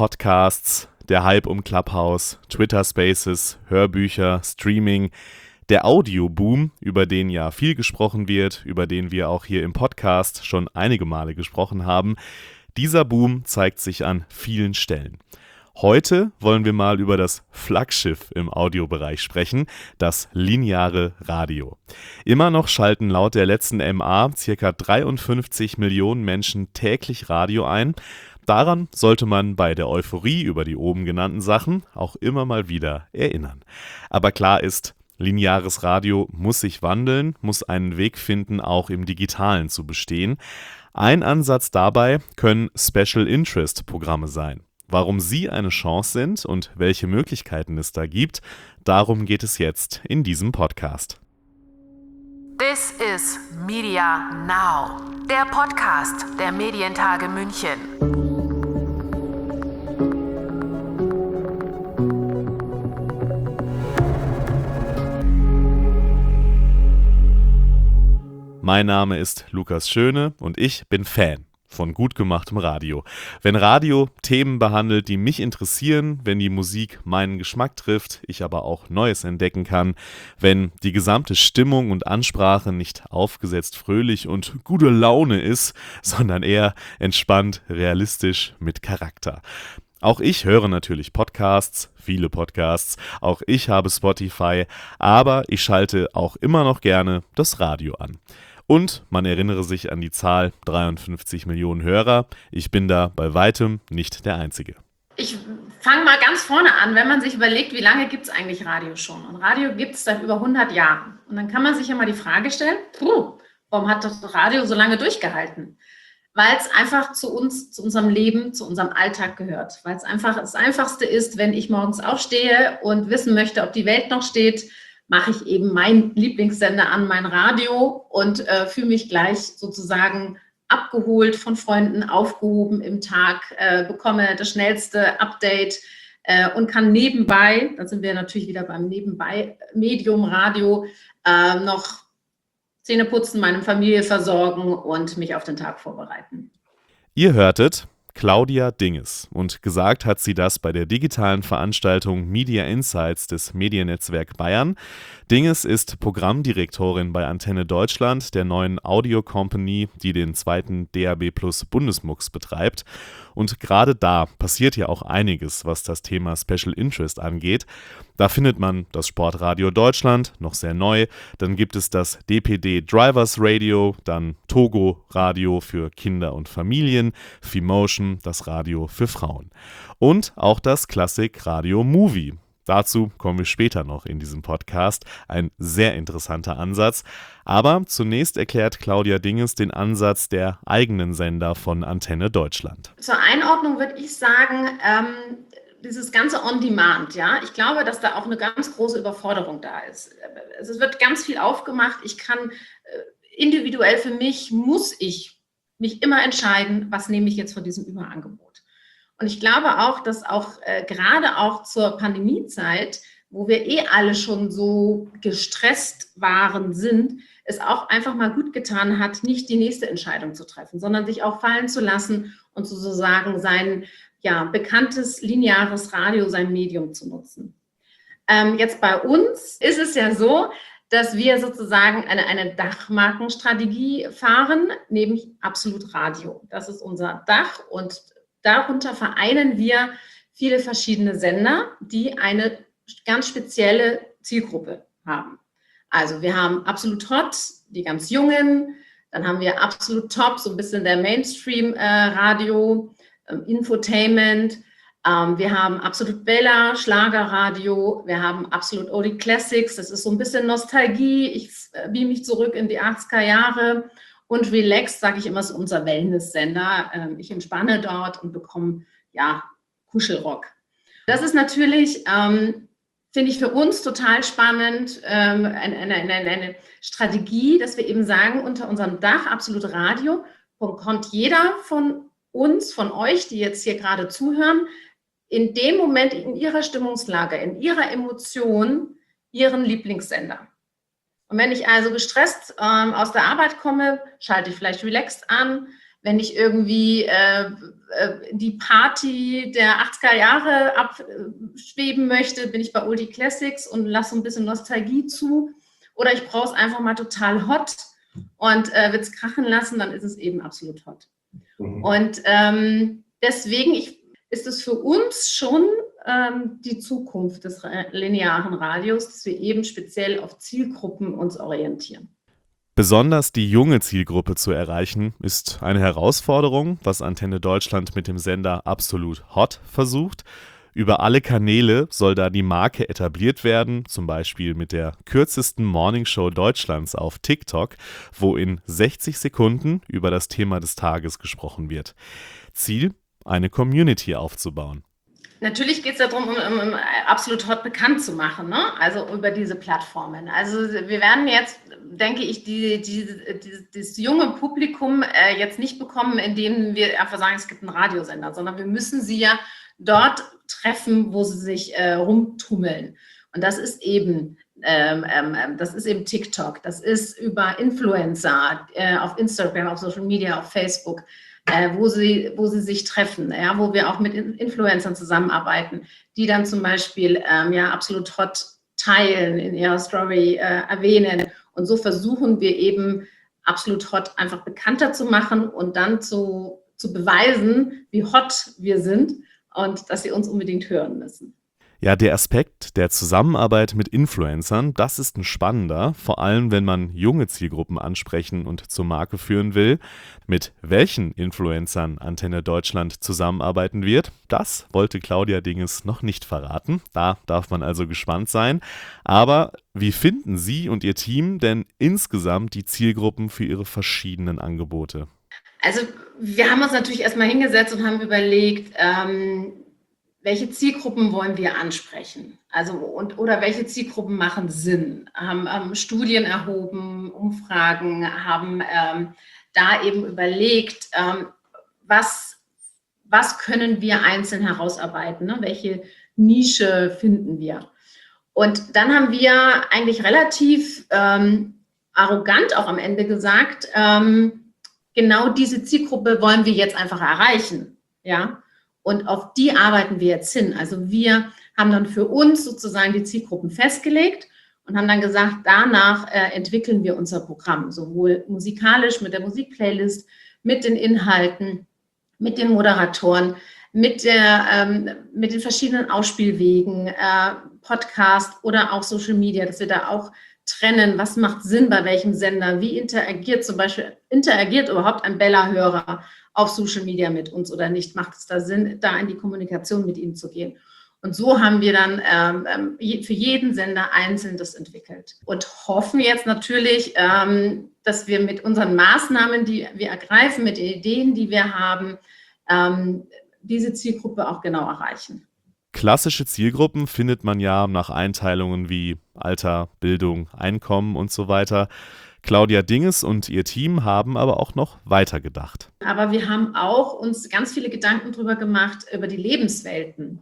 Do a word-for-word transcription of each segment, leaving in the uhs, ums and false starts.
Podcasts, der Hype um Clubhouse, Twitter Spaces, Hörbücher, Streaming, der Audioboom, über den ja viel gesprochen wird, über den wir auch hier im Podcast schon einige Male gesprochen haben. Dieser Boom zeigt sich an vielen Stellen. Heute wollen wir mal über das Flaggschiff im Audiobereich sprechen, das lineare Radio. Immer noch schalten laut der letzten M A ca. dreiundfünfzig Millionen Menschen täglich Radio ein. Daran sollte man bei der Euphorie über die oben genannten Sachen auch immer mal wieder erinnern. Aber klar ist, lineares Radio muss sich wandeln, muss einen Weg finden, auch im Digitalen zu bestehen. Ein Ansatz dabei können Special Interest Programme sein. Warum sie eine Chance sind und welche Möglichkeiten es da gibt, darum geht es jetzt in diesem Podcast. This is Media Now, der Podcast der Medientage München. Mein Name ist Lukas Schöne und ich bin Fan von gut gemachtem Radio. Wenn Radio Themen behandelt, die mich interessieren, wenn die Musik meinen Geschmack trifft, ich aber auch Neues entdecken kann, wenn die gesamte Stimmung und Ansprache nicht aufgesetzt fröhlich und gute Laune ist, sondern eher entspannt, realistisch mit Charakter. Auch ich höre natürlich Podcasts, viele Podcasts, auch ich habe Spotify, aber ich schalte auch immer noch gerne das Radio an. Und man erinnere sich an die Zahl dreiundfünfzig Millionen Hörer. Ich bin da bei weitem nicht der Einzige. Ich fange mal ganz vorne an, wenn man sich überlegt, wie lange gibt es eigentlich Radio schon? Und Radio gibt es seit über hundert Jahren. Und dann kann man sich ja mal die Frage stellen, puh, warum hat das Radio so lange durchgehalten? Weil es einfach zu uns, zu unserem Leben, zu unserem Alltag gehört. Weil es einfach das Einfachste ist, wenn ich morgens aufstehe und wissen möchte, ob die Welt noch steht, mache ich eben meinen Lieblingssender an, mein Radio und äh, fühle mich gleich sozusagen abgeholt von Freunden, aufgehoben im Tag, äh, bekomme das schnellste Update äh, und kann nebenbei, da sind wir natürlich wieder beim Nebenbei-Medium Radio, äh, noch Zähne putzen, meine Familie versorgen und mich auf den Tag vorbereiten. Ihr hörtet Claudia Dinges und gesagt hat sie das bei der digitalen Veranstaltung Media Insights des Mediennetzwerk Bayern. Dinges ist Programmdirektorin bei Antenne Deutschland, der neuen Audio-Company, die den zweiten D A B Plus Bundesmux betreibt. Und gerade da passiert ja auch einiges, was das Thema Special Interest angeht. Da findet man das Sportradio Deutschland, noch sehr neu. Dann gibt es das D P D Drivers Radio, dann Togo Radio für Kinder und Familien, Fimotion, das Radio für Frauen. Und auch das Klassik Radio Movie. Dazu kommen wir später noch in diesem Podcast. Ein sehr interessanter Ansatz. Aber zunächst erklärt Claudia Dinges den Ansatz der eigenen Sender von Antenne Deutschland. Zur Einordnung würde ich sagen, ähm, dieses ganze On-Demand, ja, ich glaube, dass da auch eine ganz große Überforderung da ist. Es wird ganz viel aufgemacht. Ich kann äh, individuell für mich, muss ich mich immer entscheiden, was nehme ich jetzt von diesem Überangebot. Und ich glaube auch, dass auch äh, gerade auch zur Pandemiezeit, wo wir eh alle schon so gestresst waren, sind, es auch einfach mal gut getan hat, nicht die nächste Entscheidung zu treffen, sondern sich auch fallen zu lassen und sozusagen sein ja, bekanntes lineares Radio, sein Medium zu nutzen. Ähm, jetzt bei uns ist es ja so, dass wir sozusagen eine, eine Dachmarkenstrategie fahren, nämlich Absolut Radio. Das ist unser Dach und darunter vereinen wir viele verschiedene Sender, die eine ganz spezielle Zielgruppe haben. Also wir haben Absolut Hot, die ganz Jungen, dann haben wir Absolut Top, so ein bisschen der Mainstream-Radio, äh, Infotainment, ähm, wir haben Absolut Bella, Schlagerradio, wir haben Absolut Oldie Classics, das ist so ein bisschen Nostalgie, ich äh, beam mich zurück in die achtziger Jahre. Und Relax, sage ich immer, ist unser Wellness-Sender. Ähm, ich entspanne dort und bekomme, ja, Kuschelrock. Das ist natürlich, ähm, finde ich für uns total spannend, ähm, eine, eine, eine, eine Strategie, dass wir eben sagen, unter unserem Dach Absolut Radio kommt jeder von uns, von euch, die jetzt hier gerade zuhören, in dem Moment in ihrer Stimmungslage, in ihrer Emotion, ihren Lieblingssender. Und wenn ich also gestresst ähm, aus der Arbeit komme, schalte ich vielleicht relaxed an. Wenn ich irgendwie äh, die Party der achtziger Jahre abschweben möchte, bin ich bei Oldie Classics und lasse ein bisschen Nostalgie zu. Oder ich brauche es einfach mal total hot und äh, will es krachen lassen, dann ist es eben absolut hot. Mhm. Und ähm, deswegen ich, ist es für uns schon ähm, die Zukunft des linearen Radios, dass wir eben speziell auf Zielgruppen uns orientieren. Besonders die junge Zielgruppe zu erreichen, ist eine Herausforderung, was Antenne Deutschland mit dem Sender Absolut Hot versucht. Über alle Kanäle soll da die Marke etabliert werden, zum Beispiel mit der kürzesten Morningshow Deutschlands auf TikTok, wo in sechzig Sekunden über das Thema des Tages gesprochen wird. Ziel, eine Community aufzubauen. Natürlich geht es darum, um, um, um Absolut Hot bekannt zu machen, ne? Also über diese Plattformen. Also wir werden jetzt, denke ich, die, die, die, das junge Publikum äh, jetzt nicht bekommen, indem wir einfach sagen, es gibt einen Radiosender, sondern wir müssen sie ja dort treffen, wo sie sich äh, rumtummeln. Und das ist eben, ähm, ähm, das ist eben TikTok, das ist über Influencer äh, auf Instagram, auf Social Media, auf Facebook. Äh, wo sie, wo sie sich treffen, ja, wo wir auch mit Influencern zusammenarbeiten, die dann zum Beispiel ähm, ja, Absolut Hot teilen, in ihrer Story äh, erwähnen. Und so versuchen wir eben Absolut Hot einfach bekannter zu machen und dann zu, zu beweisen, wie hot wir sind und dass sie uns unbedingt hören müssen. Ja, der Aspekt der Zusammenarbeit mit Influencern, das ist ein spannender, vor allem wenn man junge Zielgruppen ansprechen und zur Marke führen will. Mit welchen Influencern Antenne Deutschland zusammenarbeiten wird, das wollte Claudia Dinges noch nicht verraten. Da darf man also gespannt sein. Aber wie finden Sie und Ihr Team denn insgesamt die Zielgruppen für Ihre verschiedenen Angebote? Also wir haben uns natürlich erstmal hingesetzt und haben überlegt, ähm, welche Zielgruppen wollen wir ansprechen? Also, und, oder welche Zielgruppen machen Sinn? Haben ähm, Studien erhoben, Umfragen, haben ähm, da eben überlegt, ähm, was, was können wir einzeln herausarbeiten? Ne? Welche Nische finden wir? Und dann haben wir eigentlich relativ ähm, arrogant auch am Ende gesagt, ähm, genau diese Zielgruppe wollen wir jetzt einfach erreichen, ja. Und auf die arbeiten wir jetzt hin. Also wir haben dann für uns sozusagen die Zielgruppen festgelegt und haben dann gesagt, danach äh, entwickeln wir unser Programm, sowohl musikalisch mit der Musikplaylist, mit den Inhalten, mit den Moderatoren, mit, der, ähm, mit den verschiedenen Ausspielwegen, äh, Podcast oder auch Social Media, dass wir da auch trennen, was macht Sinn bei welchem Sender, wie interagiert zum Beispiel, interagiert überhaupt ein Bella-Hörer auf Social Media mit uns oder nicht? Macht es da Sinn, da in die Kommunikation mit ihnen zu gehen? Und so haben wir dann ähm, für jeden Sender einzeln das entwickelt und hoffen jetzt natürlich, ähm, dass wir mit unseren Maßnahmen, die wir ergreifen, mit den Ideen, die wir haben, ähm, diese Zielgruppe auch genau erreichen. Klassische Zielgruppen findet man ja nach Einteilungen wie Alter, Bildung, Einkommen und so weiter. Claudia Dinges und ihr Team haben aber auch noch weiter gedacht. Aber wir haben auch uns ganz viele Gedanken darüber gemacht, über die Lebenswelten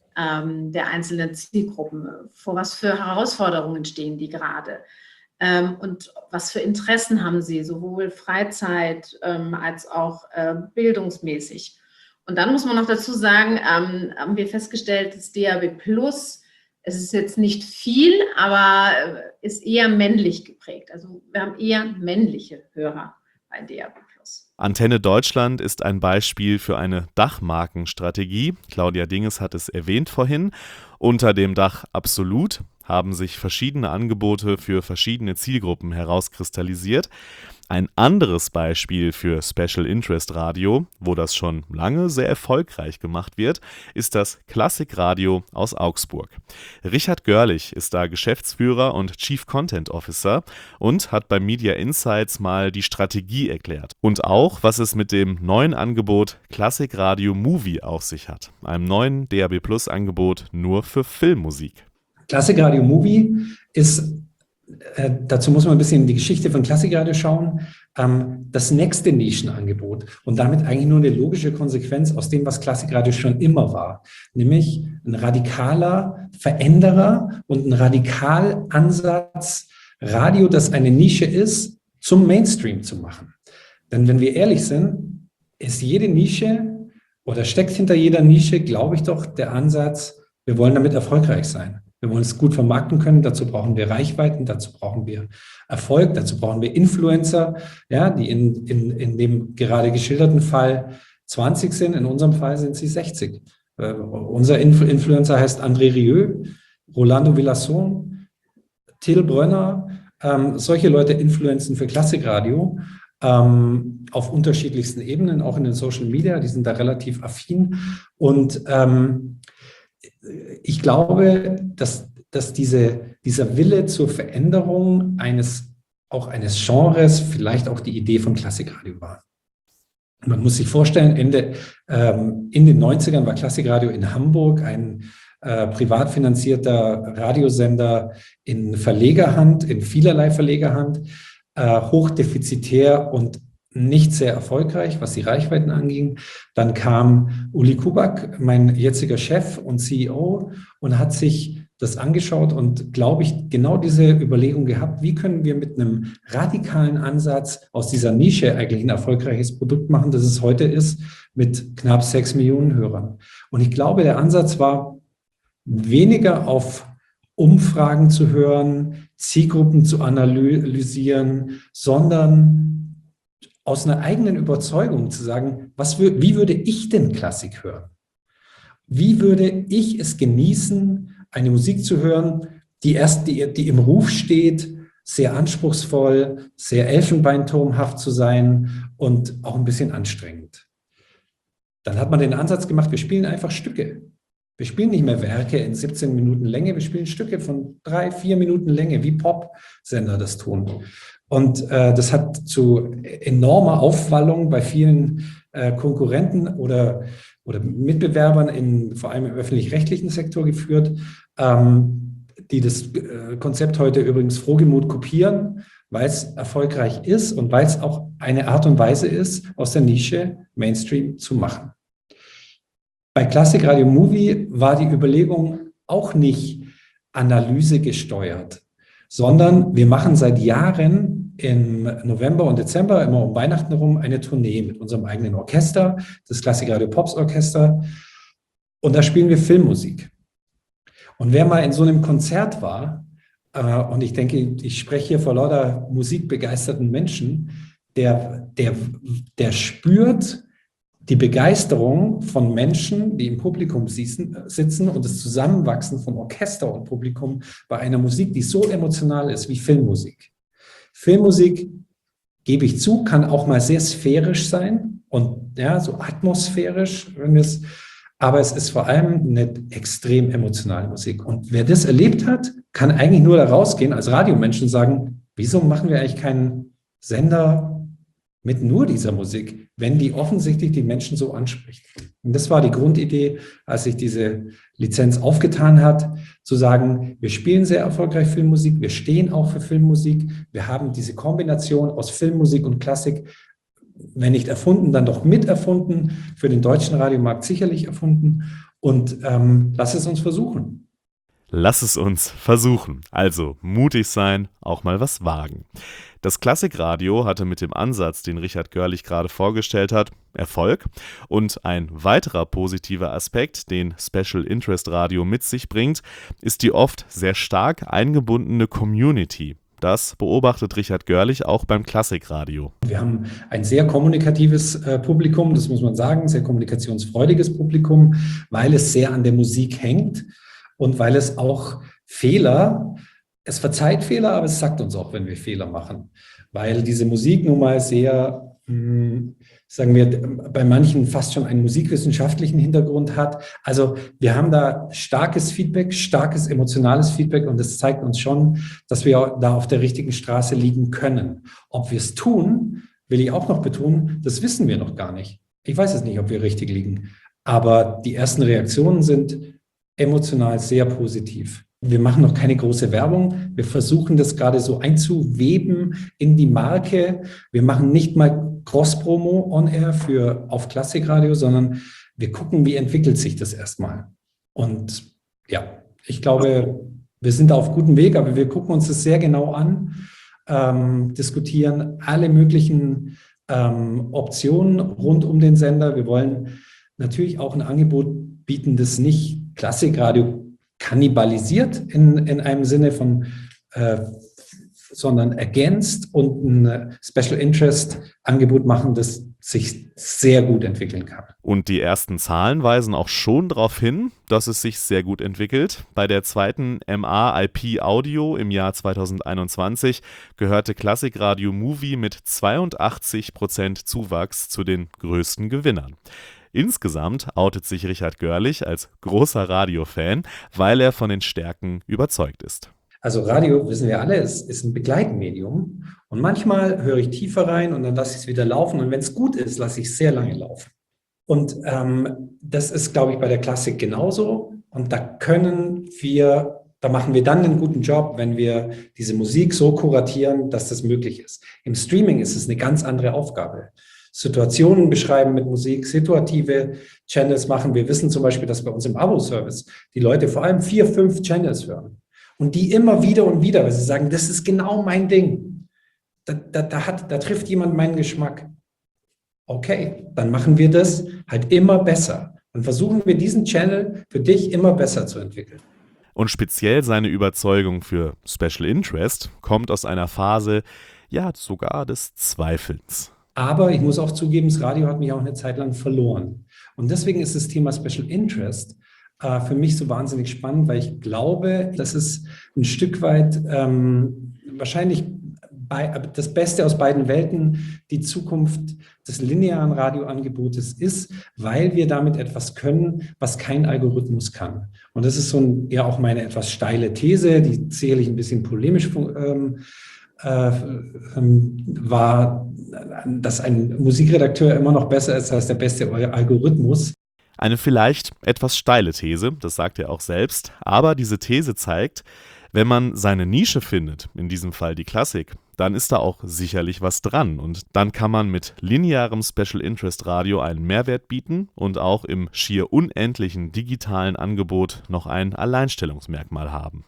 ähm, der einzelnen Zielgruppen. Vor was für Herausforderungen stehen die gerade? Ähm, und was für Interessen haben sie, sowohl Freizeit ähm, als auch äh, bildungsmäßig? Und dann muss man noch dazu sagen, ähm, haben wir festgestellt, das D A B Plus, es ist jetzt nicht viel, aber ist eher männlich geprägt. Also wir haben eher männliche Hörer bei D A B Plus. Antenne Deutschland ist ein Beispiel für eine Dachmarkenstrategie. Claudia Dinges hat es erwähnt vorhin. Unter dem Dach Absolut haben sich verschiedene Angebote für verschiedene Zielgruppen herauskristallisiert. Ein anderes Beispiel für Special Interest Radio, wo das schon lange sehr erfolgreich gemacht wird, ist das Klassikradio aus Augsburg. Richard Görlich ist da Geschäftsführer und Chief Content Officer und hat bei Media Insights mal die Strategie erklärt. Und auch, was es mit dem neuen Angebot Klassikradio Movie auf sich hat, einem neuen D A B Plus Angebot nur für Filmmusik. Klassikradio Movie ist, äh, dazu muss man ein bisschen in die Geschichte von Klassikradio schauen, ähm, das nächste Nischenangebot und damit eigentlich nur eine logische Konsequenz aus dem, was Klassikradio schon immer war, nämlich ein radikaler Veränderer und ein Radikalansatz, Radio, das eine Nische ist, zum Mainstream zu machen. Denn wenn wir ehrlich sind, ist jede Nische oder steckt hinter jeder Nische, glaube ich doch, der Ansatz, wir wollen damit erfolgreich sein. Wir wollen es gut vermarkten können, dazu brauchen wir Reichweiten, dazu brauchen wir Erfolg, dazu brauchen wir Influencer, ja, die in, in, in dem gerade geschilderten Fall zwanzig sind, in unserem Fall sind sie sechzig. Äh, unser Influ- Influencer heißt André Rieu, Rolando Villasson, Till Brönner, ähm, solche Leute influenzen für Klassikradio ähm, auf unterschiedlichsten Ebenen, auch in den Social Media, die sind da relativ affin und ähm, ich glaube, dass, dass diese, dieser Wille zur Veränderung eines, auch eines Genres vielleicht auch die Idee von Klassikradio war. Man muss sich vorstellen, Ende, ähm, in den neunzigern war Klassikradio in Hamburg ein äh, privat finanzierter Radiosender in Verlegerhand, in vielerlei Verlegerhand, äh, hochdefizitär und nicht sehr erfolgreich, was die Reichweiten anging. Dann kam Uli Kubak, mein jetziger Chef und C E O, und hat sich das angeschaut und, glaube ich, genau diese Überlegung gehabt, wie können wir mit einem radikalen Ansatz aus dieser Nische eigentlich ein erfolgreiches Produkt machen, das es heute ist, mit knapp sechs Millionen Hörern. Und ich glaube, der Ansatz war, weniger auf Umfragen zu hören, Zielgruppen zu analysieren, sondern aus einer eigenen Überzeugung zu sagen, was, wie würde ich denn Klassik hören? Wie würde ich es genießen, eine Musik zu hören, die erst, die, die im Ruf steht, sehr anspruchsvoll, sehr elfenbeinturmhaft zu sein und auch ein bisschen anstrengend. Dann hat man den Ansatz gemacht, wir spielen einfach Stücke. Wir spielen nicht mehr Werke in siebzehn Minuten Länge, wir spielen Stücke von drei, vier Minuten Länge, wie Pop-Sender das tun. Und äh, das hat zu enormer Aufwallung bei vielen äh, Konkurrenten oder, oder Mitbewerbern, in, vor allem im öffentlich-rechtlichen Sektor geführt, ähm, die das äh, Konzept heute übrigens frohgemut kopieren, weil es erfolgreich ist und weil es auch eine Art und Weise ist, aus der Nische Mainstream zu machen. Bei Klassikradio Movie war die Überlegung auch nicht analysegesteuert, sondern wir machen seit Jahren im November und Dezember, immer um Weihnachten herum, eine Tournee mit unserem eigenen Orchester, das Klassikradio Pops Orchester. Und da spielen wir Filmmusik. Und wer mal in so einem Konzert war, äh, und ich denke, ich spreche hier vor lauter musikbegeisterten Menschen, der, der, der spürt die Begeisterung von Menschen, die im Publikum sitzen und das Zusammenwachsen von Orchester und Publikum bei einer Musik, die so emotional ist wie Filmmusik. Filmmusik, gebe ich zu, kann auch mal sehr sphärisch sein und ja, so atmosphärisch, wenn wir es, aber es ist vor allem eine extrem emotionale Musik. Und wer das erlebt hat, kann eigentlich nur da rausgehen als Radiomensch und sagen, wieso machen wir eigentlich keinen Sender mit nur dieser Musik, wenn die offensichtlich die Menschen so anspricht. Und das war die Grundidee, als sich diese Lizenz aufgetan hat, zu sagen, wir spielen sehr erfolgreich Filmmusik, wir stehen auch für Filmmusik, wir haben diese Kombination aus Filmmusik und Klassik, wenn nicht erfunden, dann doch miterfunden, für den deutschen Radiomarkt sicherlich erfunden und ähm, lass es uns versuchen. Lass es uns versuchen. Also mutig sein, auch mal was wagen. Das Klassikradio hatte mit dem Ansatz, den Richard Görlich gerade vorgestellt hat, Erfolg. Und ein weiterer positiver Aspekt, den Special Interest Radio mit sich bringt, ist die oft sehr stark eingebundene Community. Das beobachtet Richard Görlich auch beim Klassikradio. Wir haben ein sehr kommunikatives äh, Publikum, das muss man sagen, sehr kommunikationsfreudiges Publikum, weil es sehr an der Musik hängt und weil es auch Fehler, es verzeiht Fehler, aber es sagt uns auch, wenn wir Fehler machen, weil diese Musik nun mal sehr, mh, sagen wir, bei manchen fast schon einen musikwissenschaftlichen Hintergrund hat. Also wir haben da starkes Feedback, starkes emotionales Feedback und das zeigt uns schon, dass wir da auf der richtigen Straße liegen können. Ob wir es tun, will ich auch noch betonen, das wissen wir noch gar nicht. Ich weiß es nicht, ob wir richtig liegen, aber die ersten Reaktionen sind emotional sehr positiv. Wir machen noch keine große Werbung. Wir versuchen das gerade so einzuweben in die Marke. Wir machen nicht mal Cross-Promo on-air für auf Klassikradio, sondern wir gucken, wie entwickelt sich das erstmal. Und ja, ich glaube, wir sind da auf gutem Weg, aber wir gucken uns das sehr genau an, ähm, diskutieren alle möglichen ähm, Optionen rund um den Sender. Wir wollen natürlich auch ein Angebot bieten, das nicht Klassikradio kannibalisiert in, in einem Sinne von, äh, sondern ergänzt und ein Special Interest Angebot machen, das sich sehr gut entwickeln kann. Und die ersten Zahlen weisen auch schon darauf hin, dass es sich sehr gut entwickelt. Bei der zweiten M A I P Audio im Jahr zweitausendeinundzwanzig gehörte Klassikradio Movie mit zweiundachtzig Prozent Zuwachs zu den größten Gewinnern. Insgesamt outet sich Richard Görlich als großer Radiofan, weil er von den Stärken überzeugt ist. Also Radio, wissen wir alle, ist, ist ein Begleitmedium. Und manchmal höre ich tiefer rein und dann lasse ich es wieder laufen. Und wenn es gut ist, lasse ich es sehr lange laufen. Und ähm, das ist, glaube ich, bei der Klassik genauso. Und da können wir, da machen wir dann einen guten Job, wenn wir diese Musik so kuratieren, dass das möglich ist. Im Streaming ist es eine ganz andere Aufgabe. Situationen beschreiben mit Musik, situative Channels machen. Wir wissen zum Beispiel, dass bei uns im Abo-Service die Leute vor allem vier, fünf Channels hören. Und die immer wieder und wieder, weil sie sagen, das ist genau mein Ding. Da, da, da, hat, da trifft jemand meinen Geschmack. Okay, dann machen wir das halt immer besser. Dann versuchen wir diesen Channel für dich immer besser zu entwickeln. Und speziell seine Überzeugung für Special Interest kommt aus einer Phase, ja sogar des Zweifelns. Aber ich muss auch zugeben, das Radio hat mich auch eine Zeit lang verloren. Und deswegen ist das Thema Special Interest für mich so wahnsinnig spannend, weil ich glaube, dass es ein Stück weit ähm, wahrscheinlich bei, das Beste aus beiden Welten die Zukunft des linearen Radioangebotes ist, weil wir damit etwas können, was kein Algorithmus kann. Und das ist so ein, ja auch meine etwas steile These, die sicherlich ein bisschen polemisch ähm, äh, ähm, war, dass ein Musikredakteur immer noch besser ist als der beste Algorithmus. Eine vielleicht etwas steile These, das sagt er auch selbst, aber diese These zeigt, wenn man seine Nische findet, in diesem Fall die Klassik, dann ist da auch sicherlich was dran und dann kann man mit linearem Special Interest Radio einen Mehrwert bieten und auch im schier unendlichen digitalen Angebot noch ein Alleinstellungsmerkmal haben.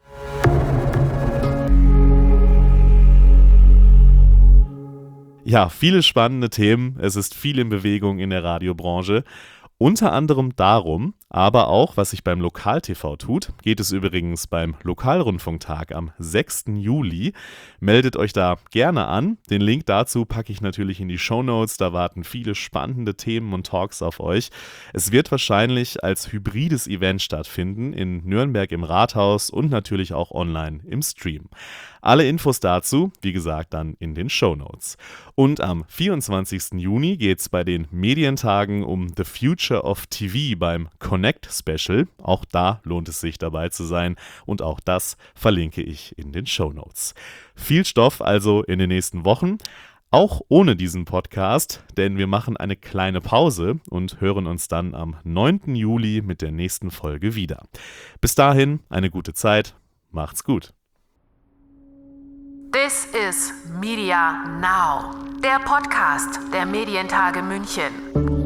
Ja, viele spannende Themen, es ist viel in Bewegung in der Radiobranche. Unter anderem darum, aber auch, was sich beim Lokal-T V tut, geht es übrigens beim Lokalrundfunktag am sechsten Juli. Meldet euch da gerne an. Den Link dazu packe ich natürlich in die Shownotes. Da warten viele spannende Themen und Talks auf euch. Es wird wahrscheinlich als hybrides Event stattfinden in Nürnberg im Rathaus und natürlich auch online im Stream. Alle Infos dazu, wie gesagt, dann in den Shownotes. Und am vierundzwanzigsten Juni geht es bei den Medientagen um The Future of T V beim Connect Special. Auch da lohnt es sich dabei zu sein und auch das verlinke ich in den Shownotes. Viel Stoff also in den nächsten Wochen, auch ohne diesen Podcast, denn wir machen eine kleine Pause und hören uns dann am neunten Juli mit der nächsten Folge wieder. Bis dahin eine gute Zeit, macht's gut. This is Media Now, der Podcast der Medientage München.